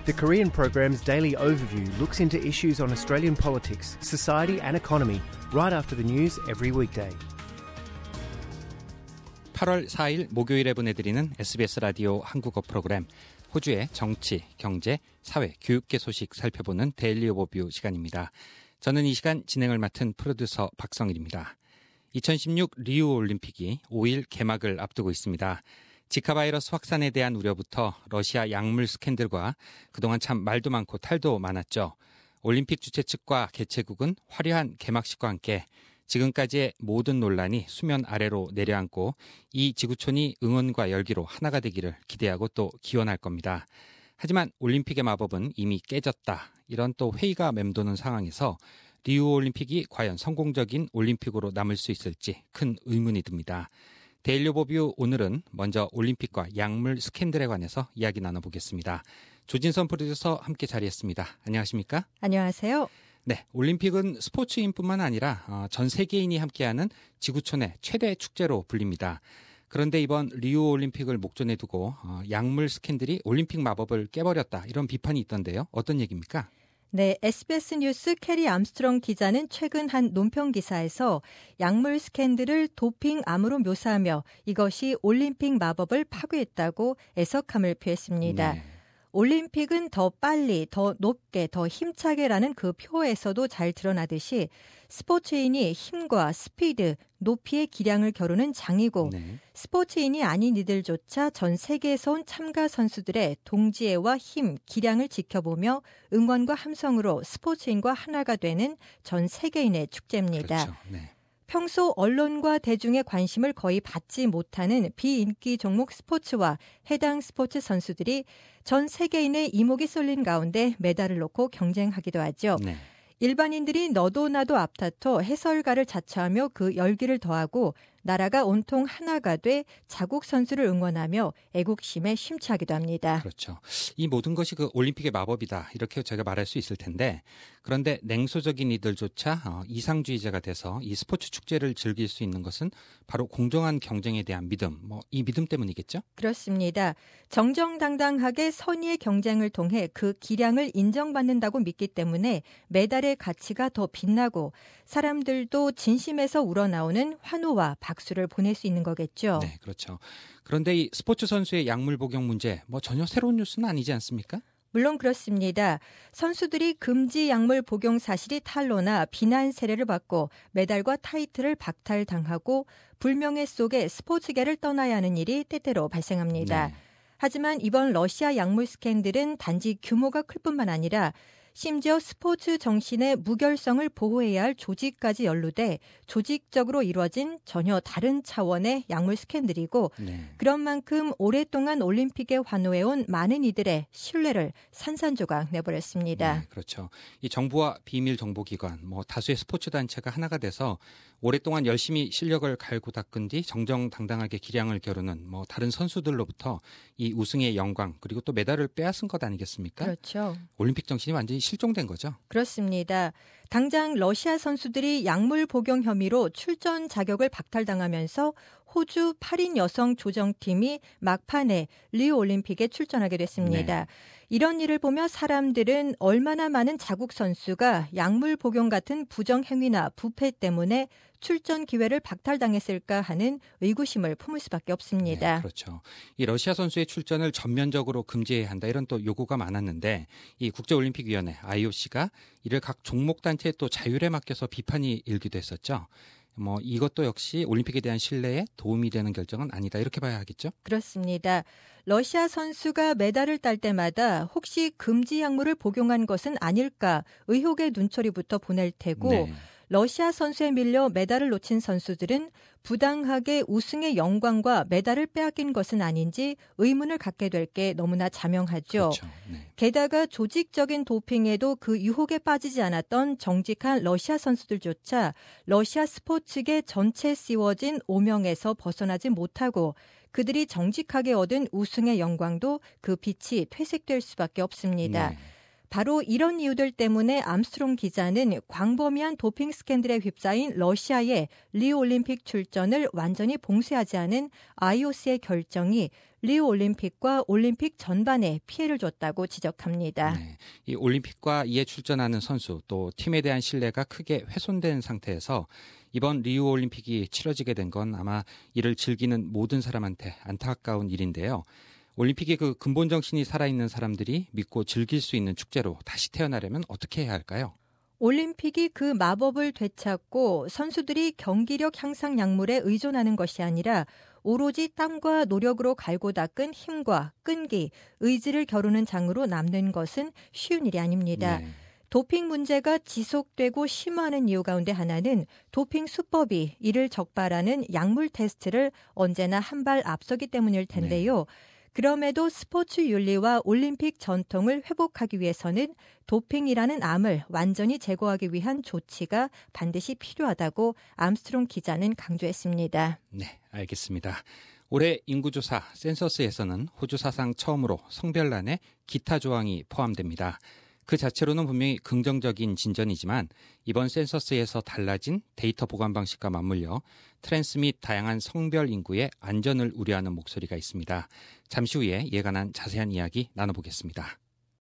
The Korean program's daily overview looks into issues on Australian politics, society and economy right after the news every weekday. 8월 4일 목요일에 보내드리는 SBS 라디오 한국어 프로그램 호주의 정치, 경제, 사회, 교육계 소식 살펴보는 데일리 오버뷰 시간입니다. 저는 이 시간 진행을 맡은 프로듀서 박성일입니다. 2016 리우 올림픽이 5일 개막을 앞두고 있습니다. 지카 바이러스 확산에 대한 우려부터 러시아 약물 스캔들과 그동안 참 말도 많고 탈도 많았죠. 올림픽 주최 측과 개최국은 화려한 개막식과 함께 지금까지의 모든 논란이 수면 아래로 내려앉고 이 지구촌이 응원과 열기로 하나가 되기를 기대하고 또 기원할 겁니다. 하지만 올림픽의 마법은 이미 깨졌다. 이런 또 회의가 맴도는 상황에서 리우 올림픽이 과연 성공적인 올림픽으로 남을 수 있을지 큰 의문이 듭니다. 데일리 오버뷰 오늘은 먼저 올림픽과 약물 스캔들에 관해서 이야기 나눠보겠습니다. 조진선 프로듀서 함께 자리했습니다. 안녕하십니까? 안녕하세요. 네, 올림픽은 스포츠인뿐만 아니라 전 세계인이 함께하는 지구촌의 최대 축제로 불립니다. 그런데 이번 리우 올림픽을 목전에 두고 약물 스캔들이 올림픽 마법을 깨버렸다 이런 비판이 있던데요. 어떤 얘기입니까? 네, SBS 뉴스 캐리 암스트롱 기자는 최근 한 논평 기사에서 약물 스캔들을 도핑암으로 묘사하며 이것이 올림픽 마법을 파괴했다고 애석함을 표했습니다. 네. 올림픽은 더 빨리, 더 높게, 더 힘차게라는 그 표에서도 잘 드러나듯이 스포츠인이 힘과 스피드, 높이의 기량을 겨루는 장이고 스포츠인이 아닌 이들조차 전 세계에서 온 참가 선수들의 동지애와 힘, 기량을 지켜보며 응원과 함성으로 스포츠인과 하나가 되는 전 세계인의 축제입니다. 그렇죠. 네. 평소 언론과 대중의 관심을 거의 받지 못하는 비인기 종목 스포츠와 해당 스포츠 선수들이 전 세계인의 이목이 쏠린 가운데 메달을 놓고 경쟁하기도 하죠. 네. 일반인들이 너도 나도 앞다퉈 해설가를 자처하며 그 열기를 더하고 나라가 온통 하나가 돼 자국 선수를 응원하며 애국심에 심취하기도 합니다. 그렇죠. 이 모든 것이 그 올림픽의 마법이다 이렇게 제가 말할 수 있을 텐데 그런데 냉소적인 이들조차 이상주의자가 돼서 이 스포츠 축제를 즐길 수 있는 것은 바로 공정한 경쟁에 대한 믿음, 이 믿음 때문이겠죠? 그렇습니다. 정정당당하게 선의의 경쟁을 통해 그 기량을 인정받는다고 믿기 때문에 메달의 가치가 더 빛나고 사람들도 진심에서 우러나오는 환호와 박수를 보낼 수 있는 거겠죠. 네, 그렇죠. 그런데 이 스포츠 선수의 약물 복용 문제 전혀 새로운 뉴스는 아니지 않습니까? 물론 그렇습니다. 선수들이 금지 약물 복용 사실이 탄로나 비난 세례를 받고 메달과 타이틀을 박탈당하고 불명예 속에 스포츠계를 떠나야 하는 일이 때때로 발생합니다. 네. 하지만 이번 러시아 약물 스캔들은 단지 규모가 클 뿐만 아니라 심지어 스포츠 정신의 무결성을 보호해야 할 조직까지 연루돼 조직적으로 이루어진 전혀 다른 차원의 약물 스캔들이고 그런 만큼 오랫동안 올림픽에 환호해온 많은 이들의 신뢰를 산산조각 내버렸습니다. 네, 그렇죠. 이 정부와 비밀 정보기관, 다수의 스포츠 단체가 하나가 돼서 오랫동안 열심히 실력을 갈고 닦은 뒤 정정당당하게 기량을 겨루는 다른 선수들로부터 이 우승의 영광 그리고 또 메달을 빼앗은 것 아니겠습니까? 그렇죠. 올림픽 정신이 완전히 실종된 거죠. 그렇습니다. 당장 러시아 선수들이 약물 복용 혐의로 출전 자격을 박탈당하면서 호주 8인 여성 조정팀이 막판에 리우 올림픽에 출전하게 됐습니다. 네. 이런 일을 보며 사람들은 얼마나 많은 자국 선수가 약물 복용 같은 부정 행위나 부패 때문에 출전 기회를 박탈당했을까 하는 의구심을 품을 수밖에 없습니다. 네, 그렇죠. 이 러시아 선수의 출전을 전면적으로 금지해야 한다 이런 또 요구가 많았는데 이 국제올림픽위원회 IOC가 이를 각 종목 단체의 또 자율에 맡겨서 비판이 일기도 했었죠. 이것도 역시 올림픽에 대한 신뢰에 도움이 되는 결정은 아니다 이렇게 봐야 하겠죠? 그렇습니다. 러시아 선수가 메달을 딸 때마다 혹시 금지 약물을 복용한 것은 아닐까 의혹의 눈초리부터 보낼 테고 러시아 선수에 밀려 메달을 놓친 선수들은 부당하게 우승의 영광과 메달을 빼앗긴 것은 아닌지 의문을 갖게 될 게 너무나 자명하죠. 그렇죠. 네. 게다가 조직적인 도핑에도 그 유혹에 빠지지 않았던 정직한 러시아 선수들조차 러시아 스포츠계 전체에 씌워진 오명에서 벗어나지 못하고 그들이 정직하게 얻은 우승의 영광도 그 빛이 퇴색될 수밖에 없습니다. 바로 이런 이유들 때문에 암스트롱 기자는 광범위한 도핑 스캔들에 휩싸인 러시아의 리우 올림픽 출전을 완전히 봉쇄하지 않은 IOC의 결정이 리우 올림픽과 올림픽 전반에 피해를 줬다고 지적합니다. 네, 이 올림픽과 이에 출전하는 선수 또 팀에 대한 신뢰가 크게 훼손된 상태에서 이번 리우 올림픽이 치러지게 된 건 아마 이를 즐기는 모든 사람한테 안타까운 일인데요. 올림픽의 그 근본 정신이 살아있는 사람들이 믿고 즐길 수 있는 축제로 다시 태어나려면 어떻게 해야 할까요? 올림픽이 그 마법을 되찾고 선수들이 경기력 향상 약물에 의존하는 것이 아니라 오로지 땀과 노력으로 갈고 닦은 힘과 끈기, 의지를 겨루는 장으로 남는 것은 쉬운 일이 아닙니다. 네. 도핑 문제가 지속되고 심화하는 이유 가운데 하나는 도핑 수법이 이를 적발하는 약물 테스트를 언제나 한 발 앞서기 때문일 텐데요. 네. 그럼에도 스포츠 윤리와 올림픽 전통을 회복하기 위해서는 도핑이라는 암을 완전히 제거하기 위한 조치가 반드시 필요하다고 암스트롱 기자는 강조했습니다. 네, 알겠습니다. 올해 인구조사 센서스에서는 호주 사상 처음으로 성별란에 기타 조항이 포함됩니다. 그 자체로는 분명히 긍정적인 진전이지만 이번 센서스에서 달라진 데이터 보관 방식과 맞물려 트랜스 및 다양한 성별 인구의 안전을 우려하는 목소리가 있습니다. 잠시 후에 이에 관한 자세한 이야기 나눠보겠습니다.